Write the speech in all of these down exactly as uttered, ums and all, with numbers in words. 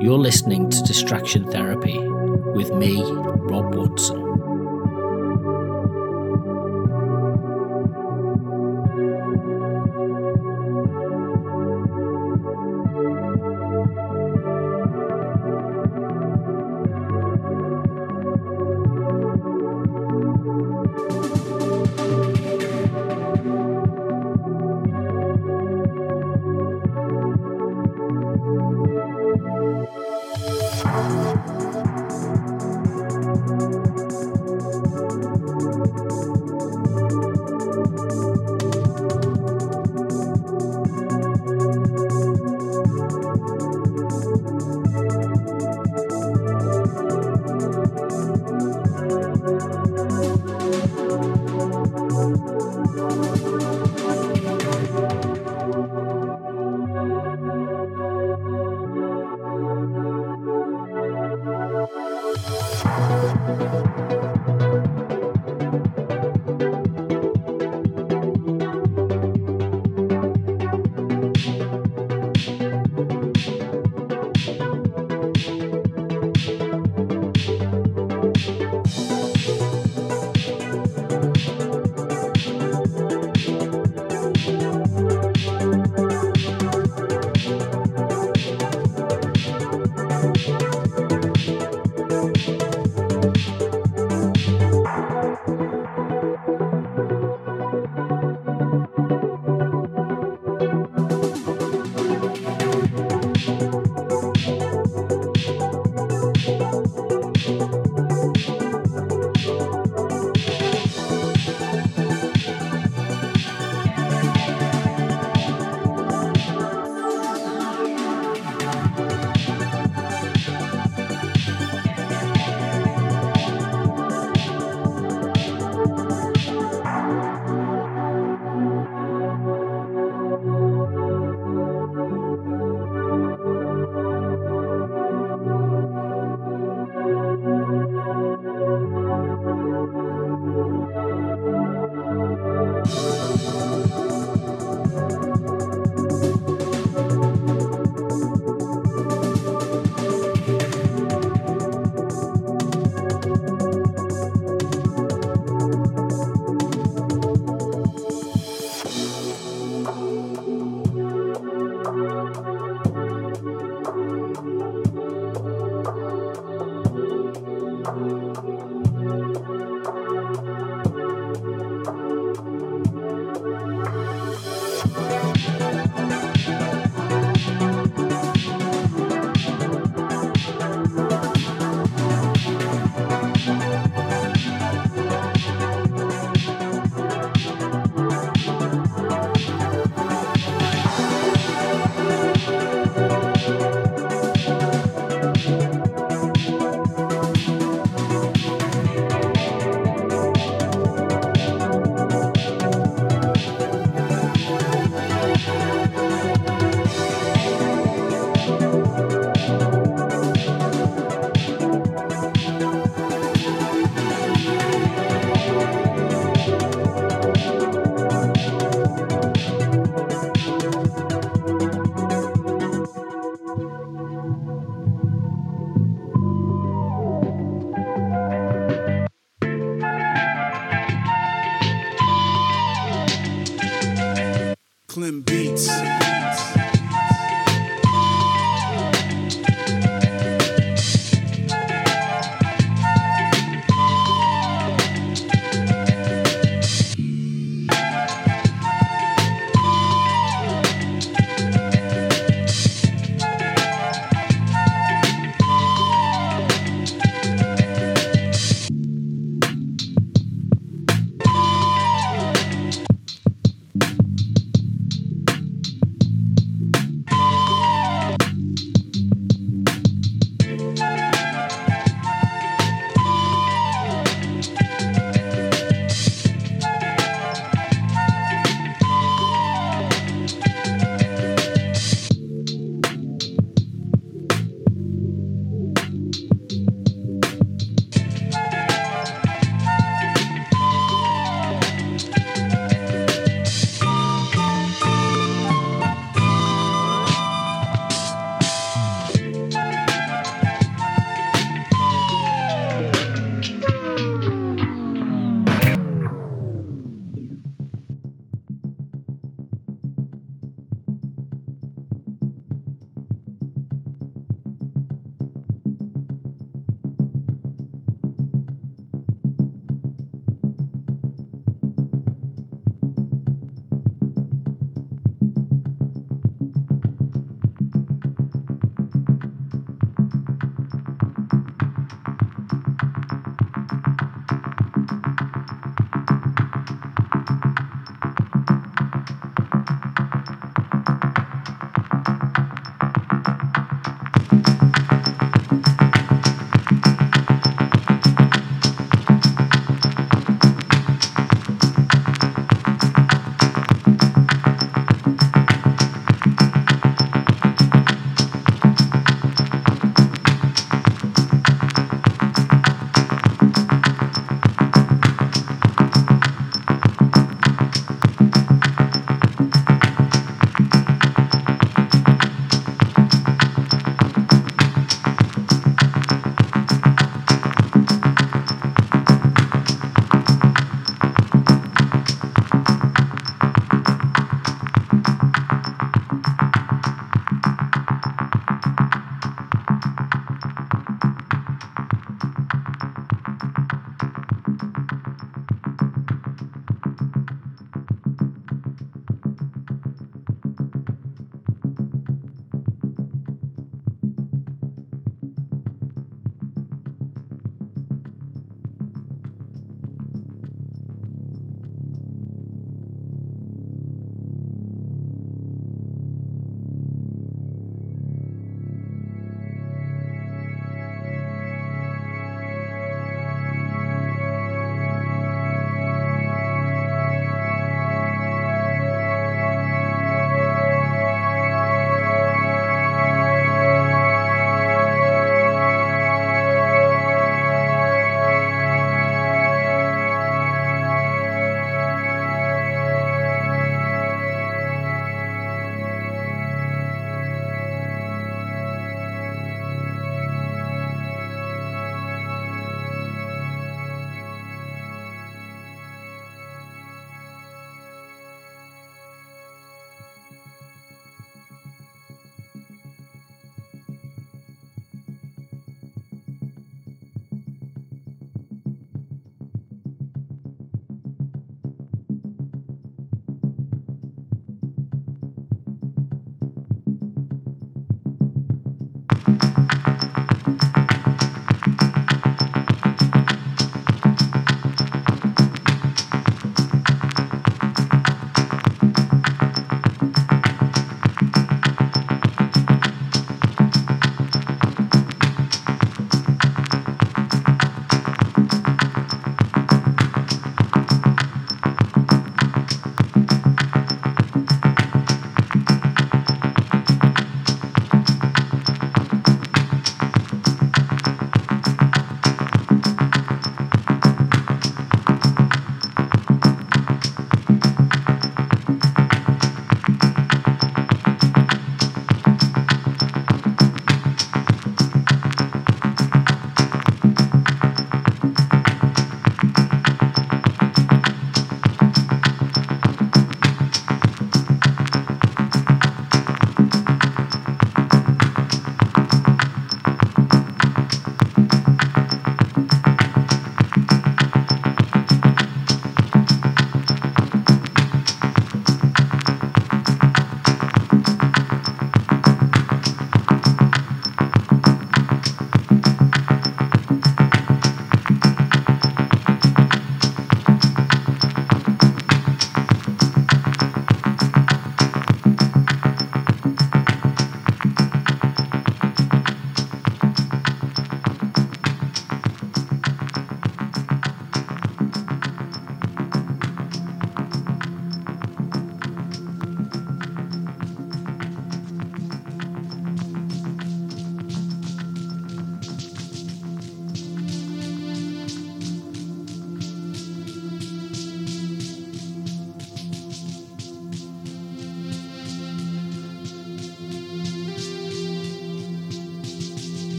You're listening to Distraction Therapy with me, Rob Woodson.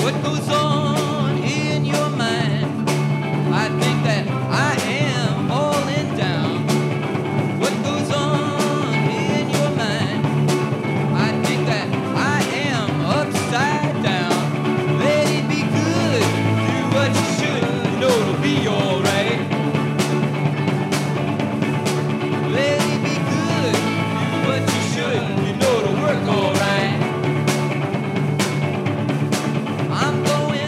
What goes on in your mind? I think that I am falling down. What goes on in your mind? I think that I am upside down. Let it be good, do what you should, you know it'll be alright. Let it be good, do what you should, you know it'll work alright. I'm going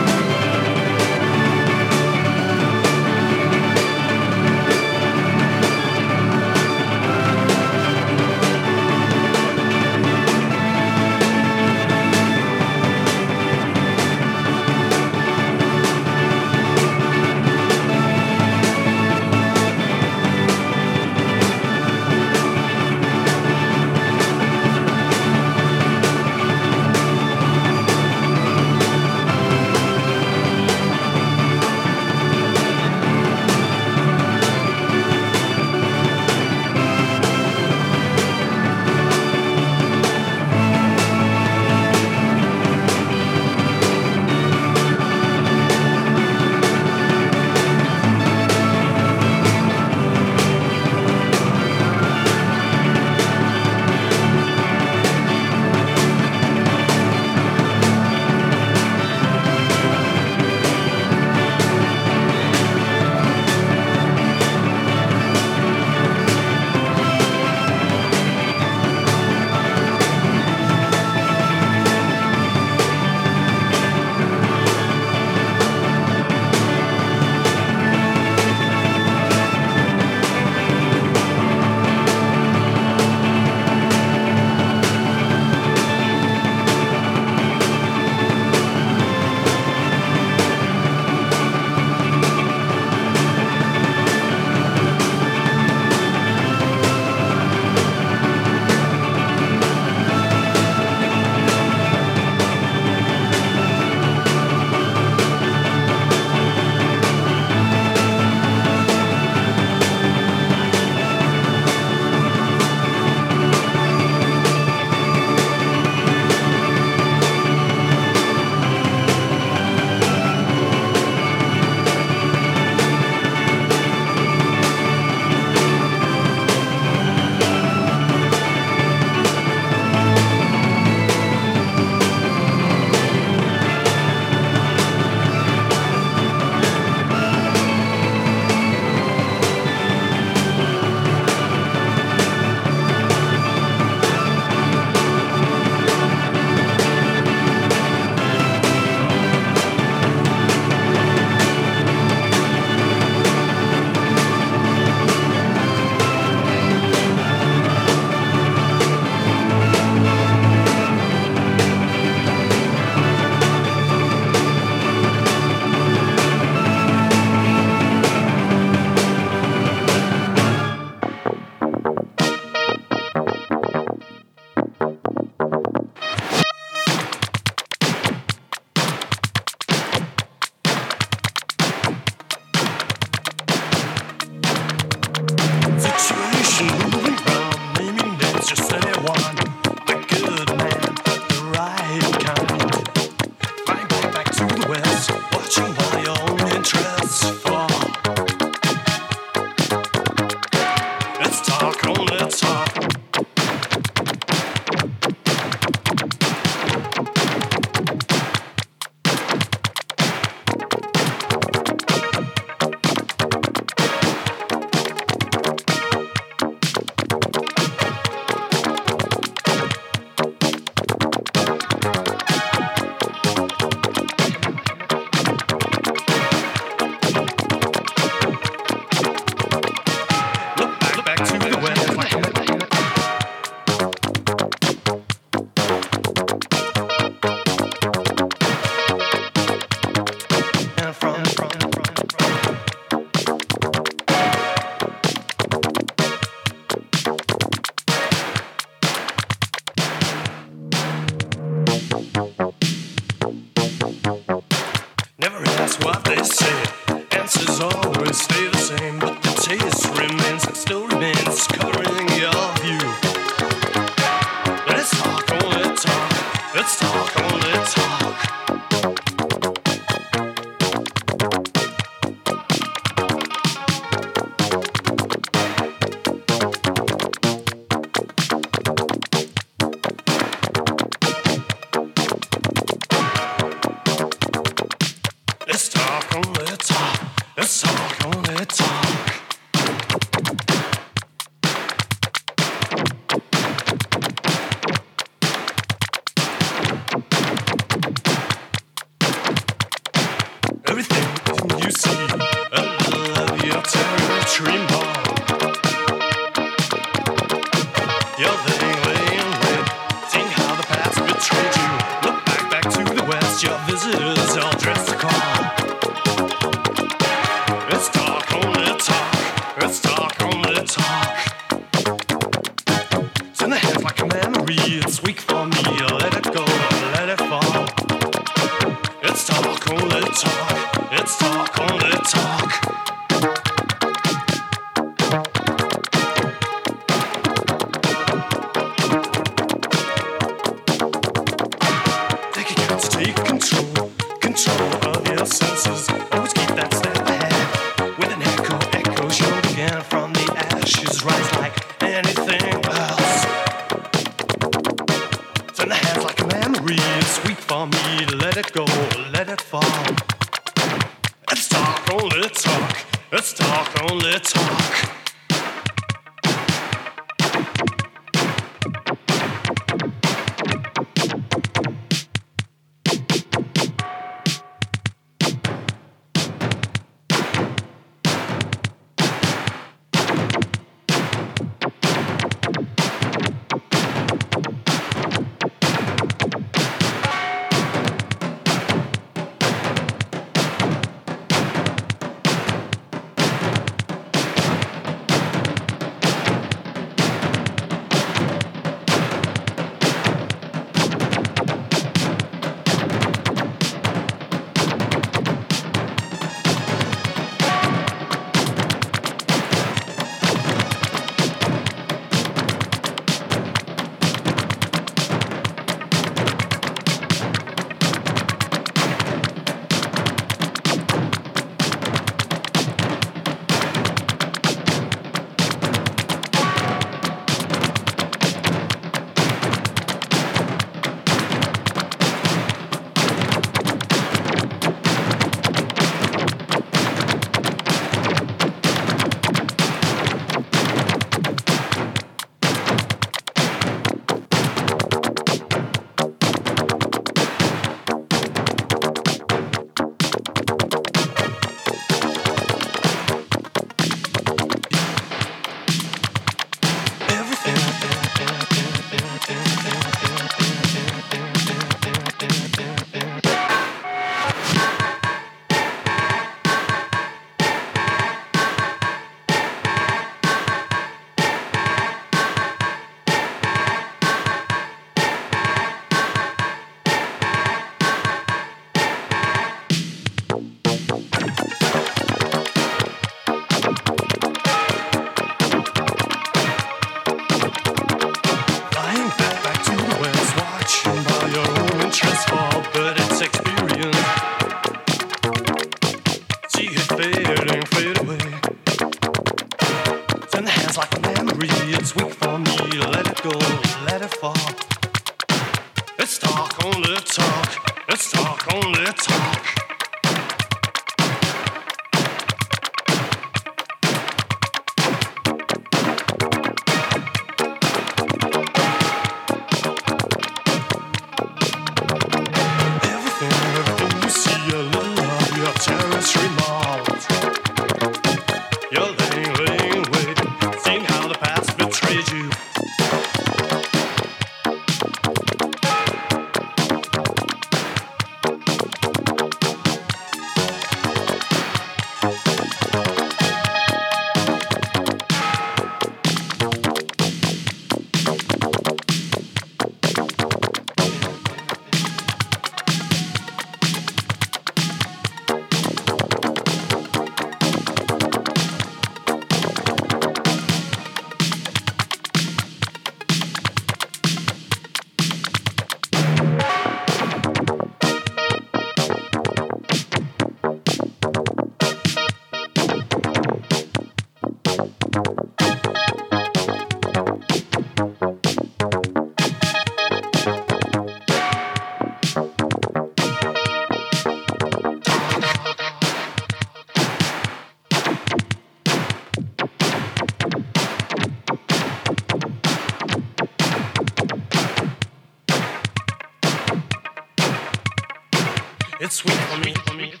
It's sweet for me, for me.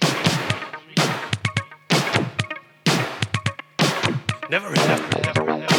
Never enough, never enough.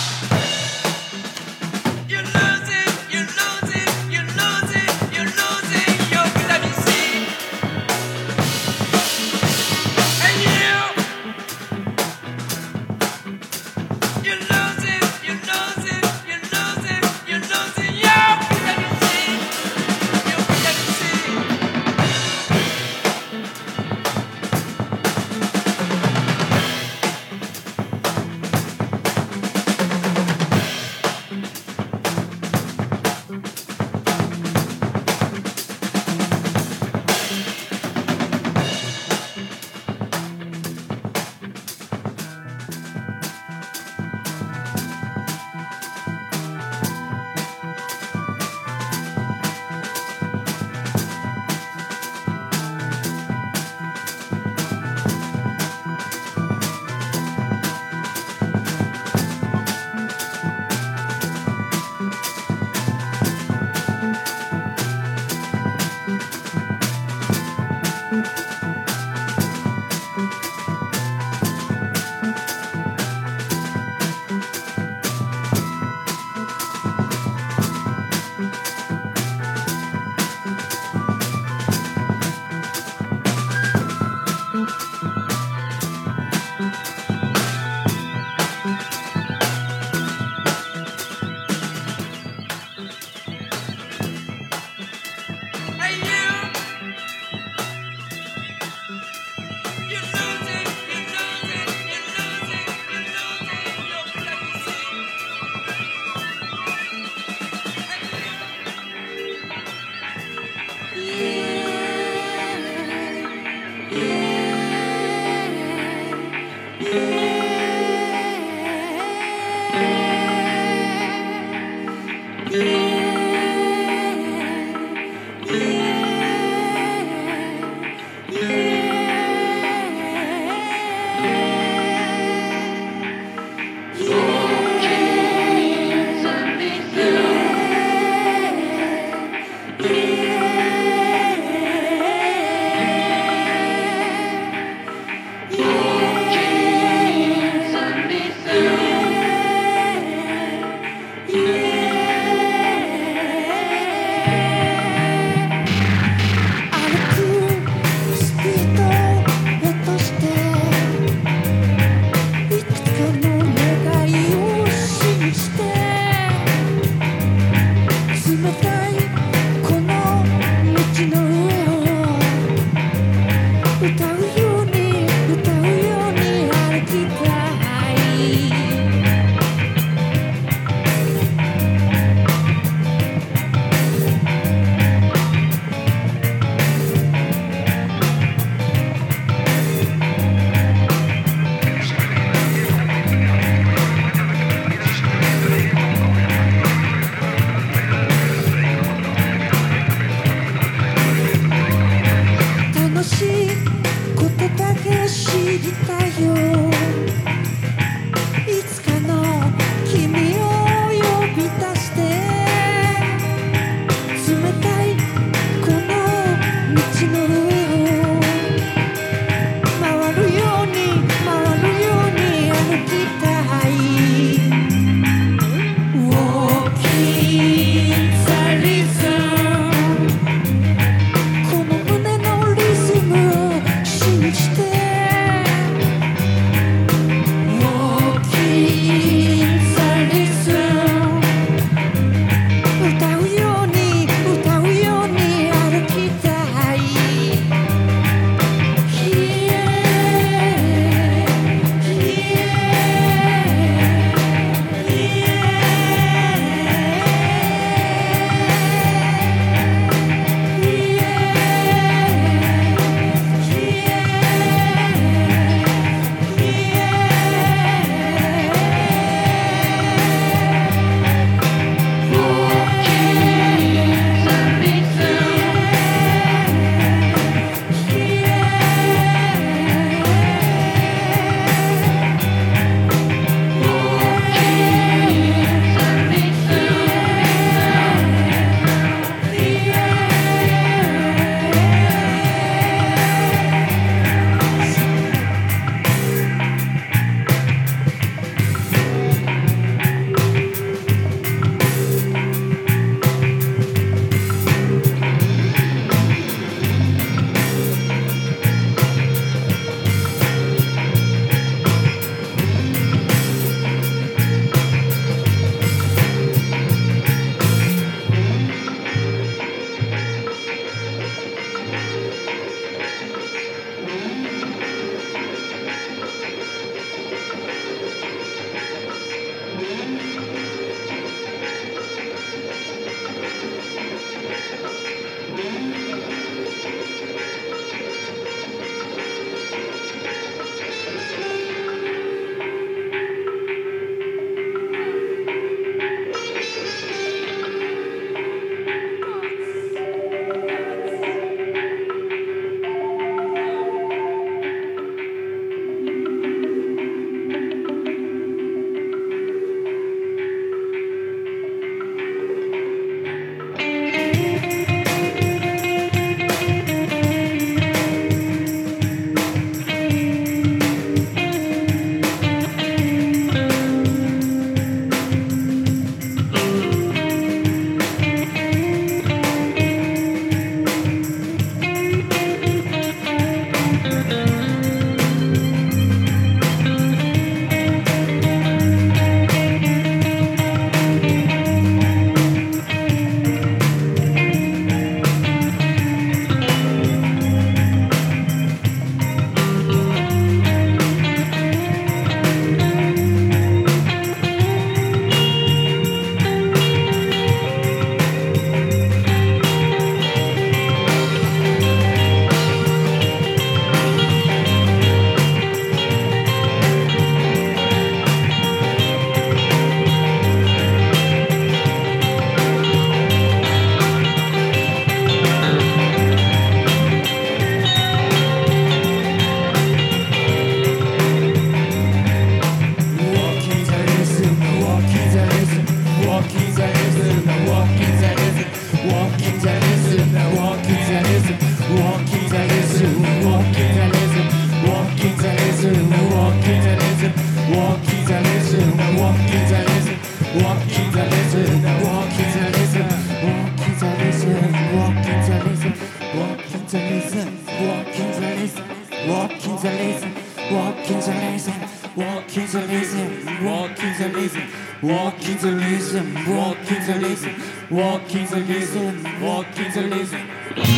You lose it, you lose it, you lose it, you lose it. the reason, walking the reason, walking the reason, walking the reason, walking the reason, walking the reason, walking the reason, walking the reason.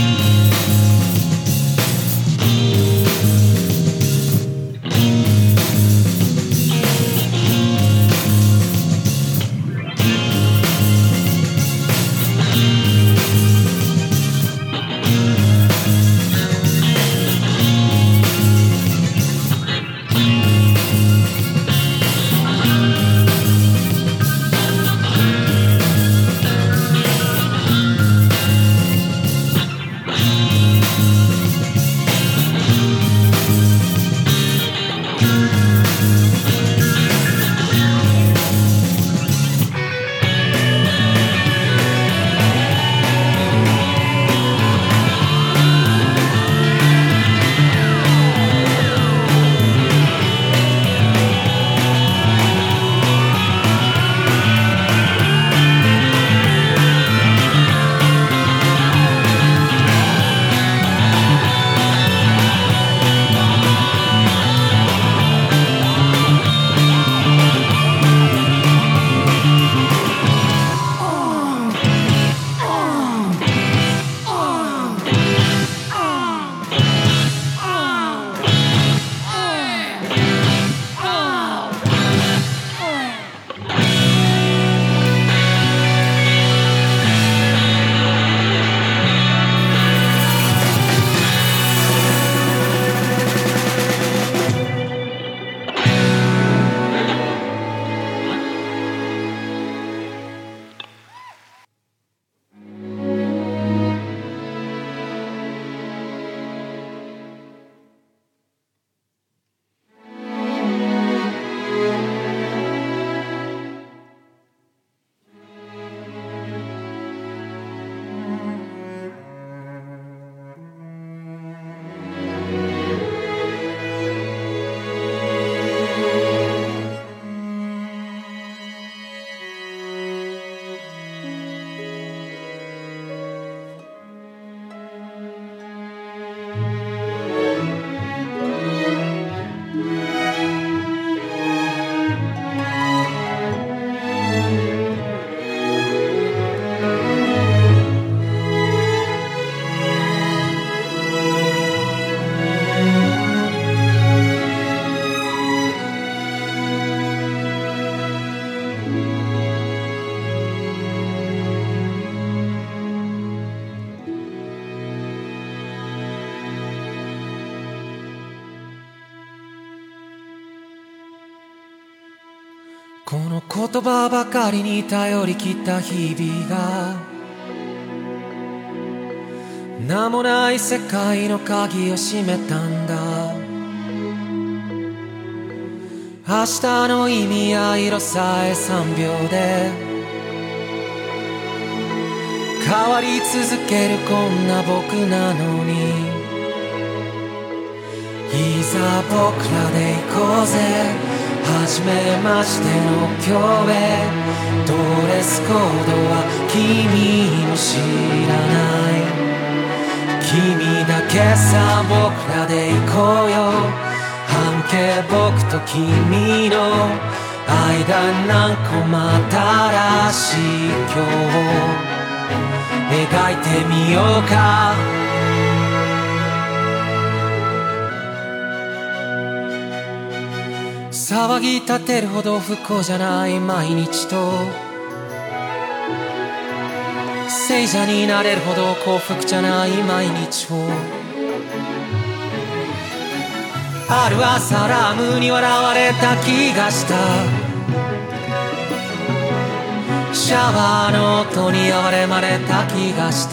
この言葉ばかりに頼り切った日々が名もない世界の鍵を閉めたんだ。明日の意味や色さえさんびょうで変わり続けるこんな僕なのに、いざ僕らで行こうぜ、初めましての今日へ。ドレスコードは君も知らない、君だけさ僕らで行こうよ。半径僕と君の間何個また新しい今日を描いてみようか。騒ぎ立てるほど不幸じゃない毎日と、聖者になれるほど幸福じゃない毎日を、ある朝ラムに笑われた気がした。シャワーの音に哀れまれた気がした。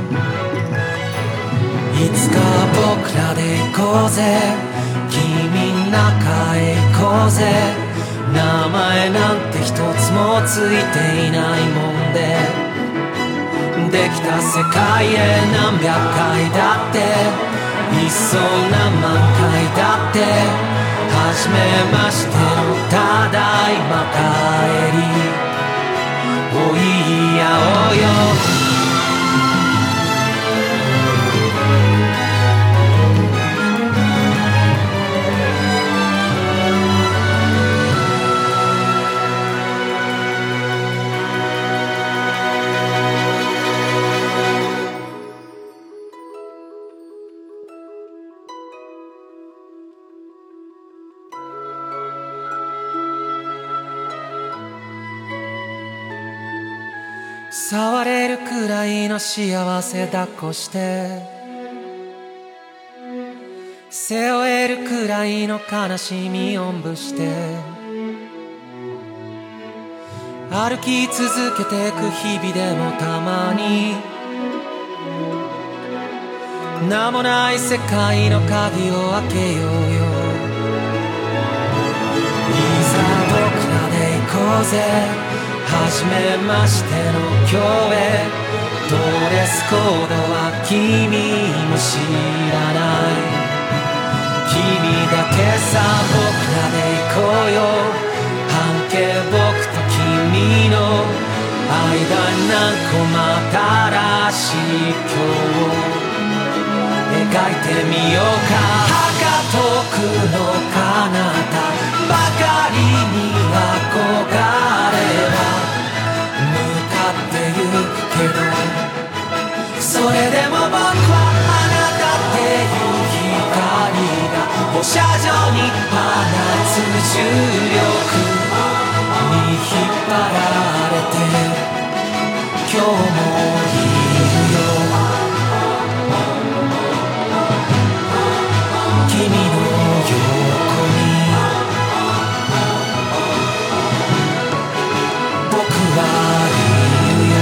いつか僕らで行こうぜ、君中へ行こうぜ。名前なんて一つもついていないもんで、できた世界へ何百回だって、いっそ何万回だって、初めましてのただいま帰りを言い合おうよ。 触れるくらいの幸せ抱っこして背負えるくらいの悲しみおんぶして歩き続けてく日々でもたまに名もない世界の鍵を開けようよいざ僕らで行こうぜ初めましての今日へドレスコードは君も知らない君だけさ僕らで行こうよ半径僕と君の間何個また新しい今日を描いてみようかはか遠くの彼方ばかりに憧れは向かってゆくけどそれでも僕はあなたっていう光が放射状に放つ重力に引っ張られて今日もいるよ君の横に僕はいるよ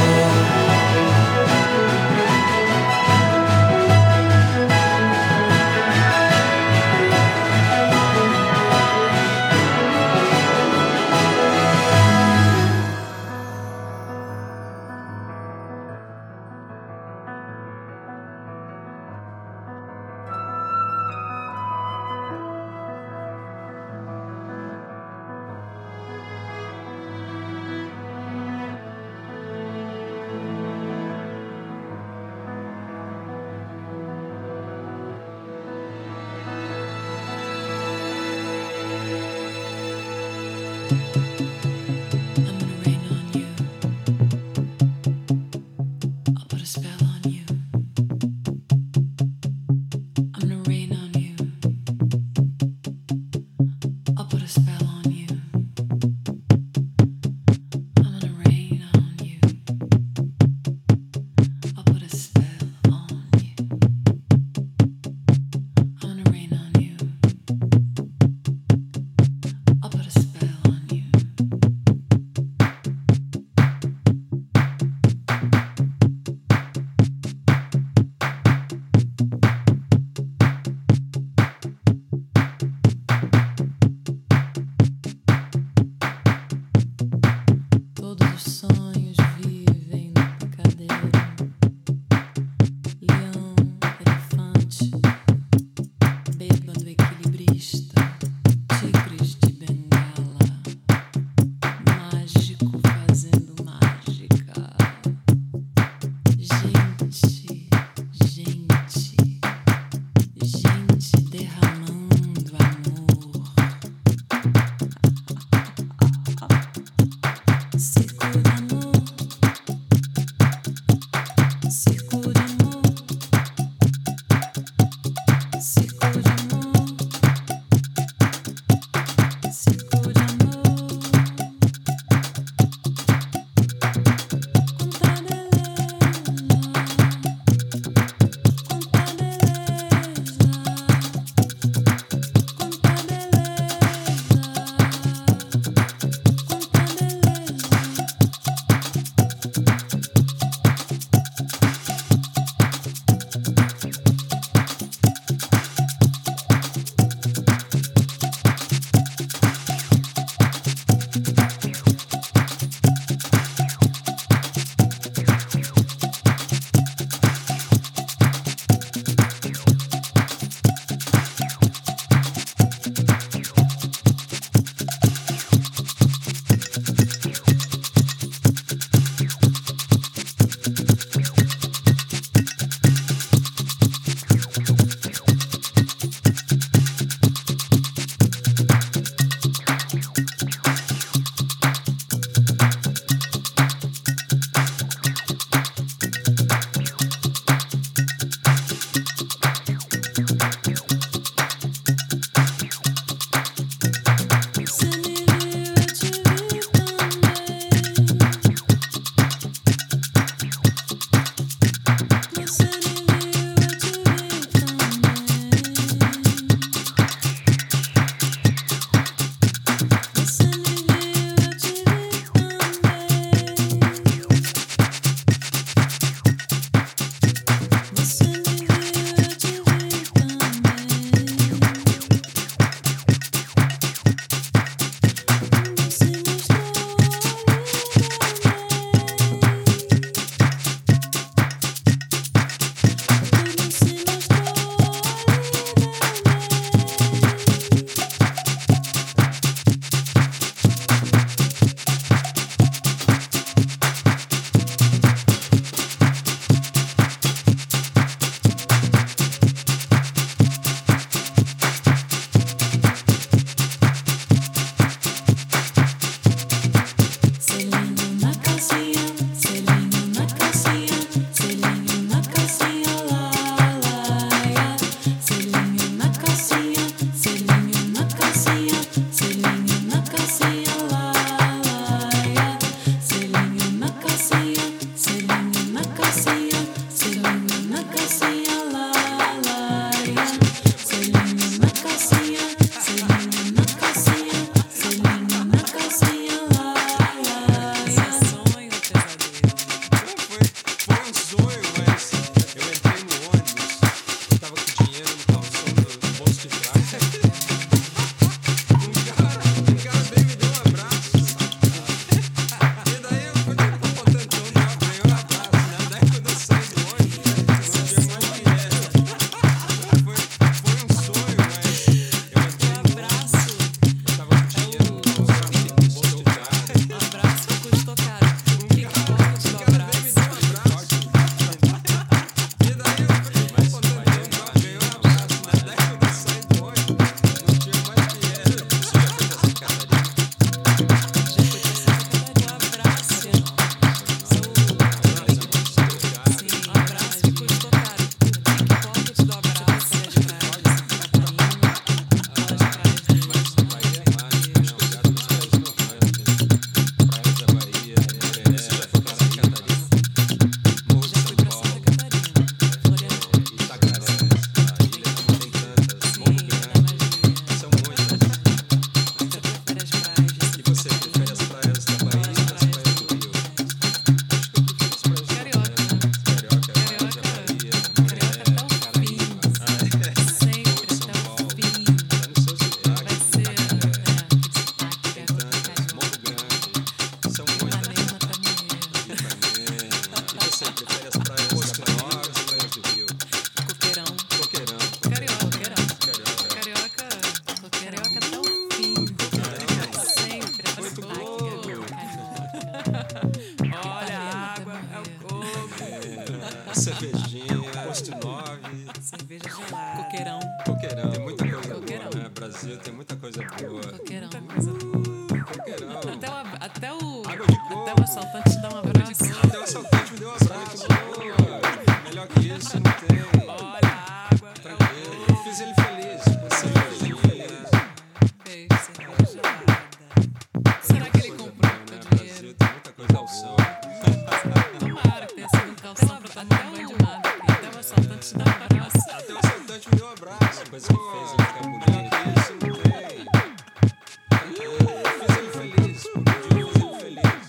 cervejinha, posto nove, Cerveja gelada. Coqueirão. coqueirão. Tem muita coisa Coqueirão. boa, né? Brasil tem muita coisa boa. Coqueirão. Coqueirão. Até o, até o, Água de coco. até o assaltante te dá um abraço. Até o assaltante me deu um abraço. Pô, melhor que isso não tem. Olha a água. Tranquilo. Eu fiz ele feliz. Você feliz. Fez cerveja gelada. Será que ele comprou Né? com o Brasil dinheiro? tem muita coisa calção. Tomara que tenha sido um calção pra tomar um banho de mar. Até o assaltante te dá um abraço. Até o assaltante me deu um abraço. Coisa que fez ele ficar bonito. Isso não tem. Eu fiz ele feliz. Eu fiz ele feliz.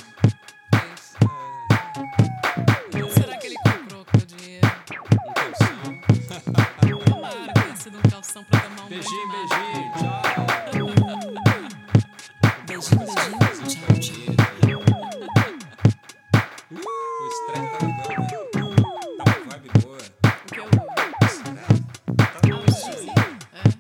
Fez. Será que ele comprou com o dinheiro? Um calção. Tomara que tenha sido um calção pra tomar um banho de Beijinho, mar. beijinho. Tchau. Beijinho, beijinho, tchau, tchau. O estresse tá legal, né? Tá uma vibe boa. O que eu... Tá bom isso aí. É.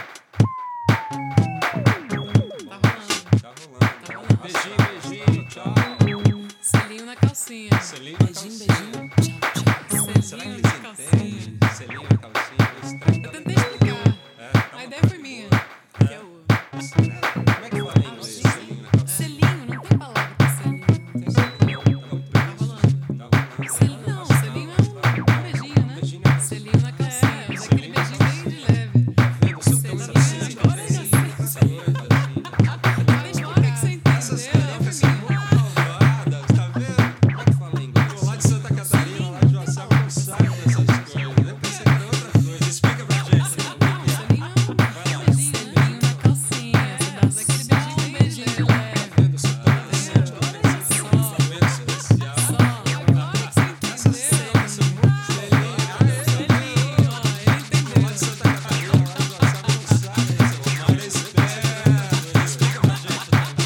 Tá rolando. Tá rolando. Beijinho, beijinho. Tchau. Selinho na calcinha. Selinho na Beijinho, calcinha. beijinho, tchau, tchau. Será que Selinho eles na calcinha. entendem? Selinho na calcinha. O estresse tá Eu tentei legal. explicar. É, tá A uma ideia vibe foi minha. boa. Que é o... Como é que fala em inglês? Selinho na calcinha. Selinho, não tem palavra pra selinho. Tem selinho. Tá rolando. Tá rolando. Selinho não, selinho é um, um beijinho, né? Beijinho na calcinha. Selinho na calcinha, mas aquele Selinho na beijinho bem de leve. Vendo? Seu Selinho, tão assim, agora eu já sei. Selinho na calcinha. Mas na hora que você Essas entendeu, carioca foi são minha. muito malvadas, tá vendo? Como é que fala em inglês? Tô lá de Santa Catarina, lá de Joaçaba, não sabe dessas coisas. Eu pensei que era outra coisa. Explica pra gente. Não, selinho é um beijinho, selinho na calcinha. Você dá aquele beijinho, um beijinho de leve. Vendo? Você tá decente, eu pensei que era uma doença social. Só, agora que você entendeu. São muito selinho. Selinho, ó, ele Lá de entendeu. Santa Catarina, lá de Joaçaba, não sabe. Mas espera. Explica pra gente.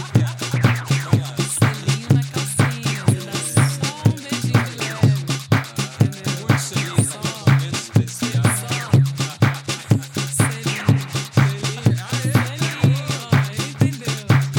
Selinho na calcinha, você dá só um beijinho de leve. Entendeu? Muito selinho, momento especial. Selinho. Selinho, ó, ele entendeu.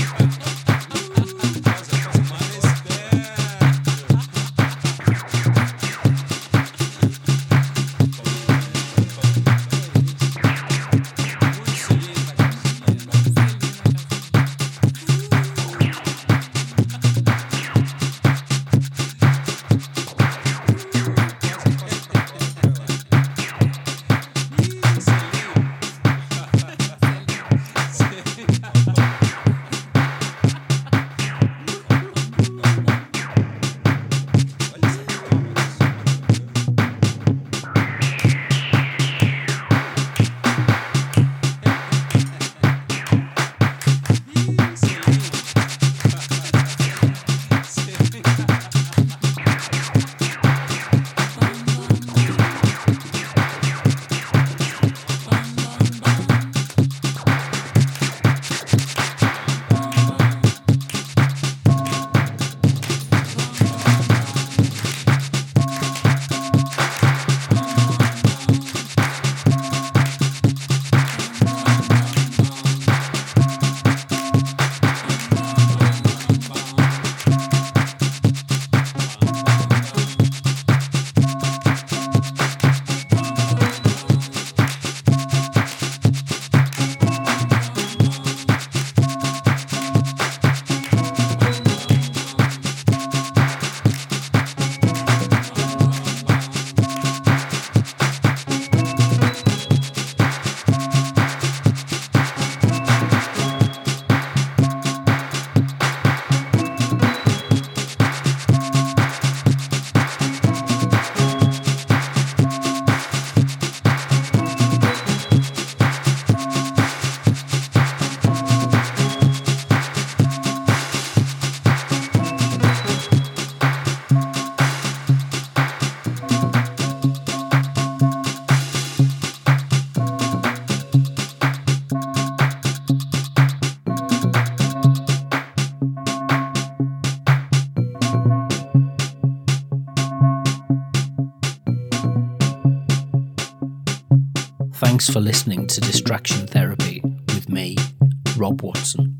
Thanks for listening to Distraction Therapy with me, Rob Watson.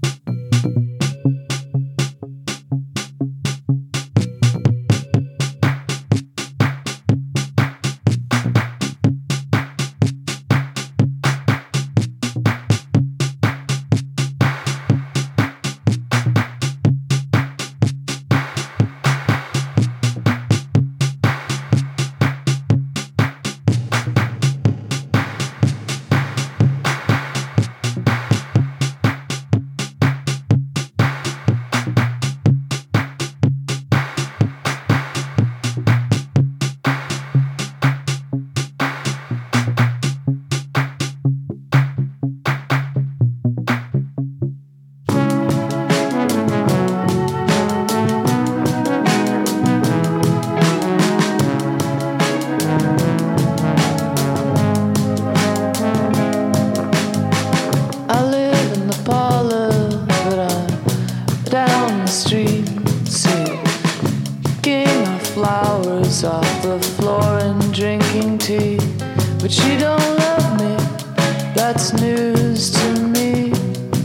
drinking tea, but she don't love me. That's news to me.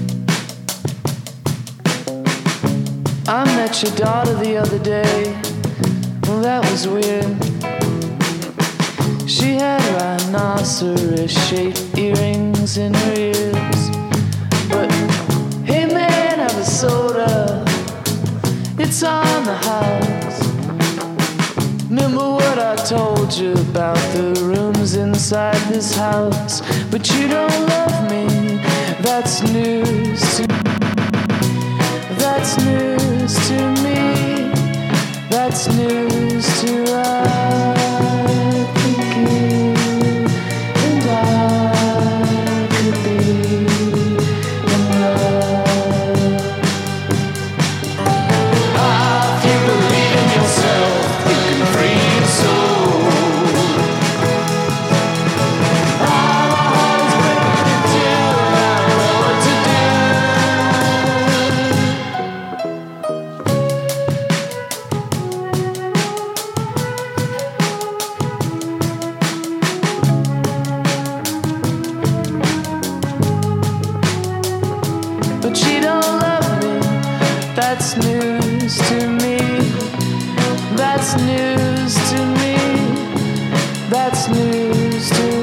I met your daughter the other day. Well, that was weird. She had rhinoceros-shaped earrings in her ears. But hey man, have a soda. It's on the house. Remember what I told you about the rooms inside this house? But you don't love me. That's news to That's news to me. That's news to I think you and I could be in love. If you believe in yourself, you can free your soul. Ah, my heart is breaking too, and I don't know what to do. But she don't love me. That's news to me. That's news to me. That's news to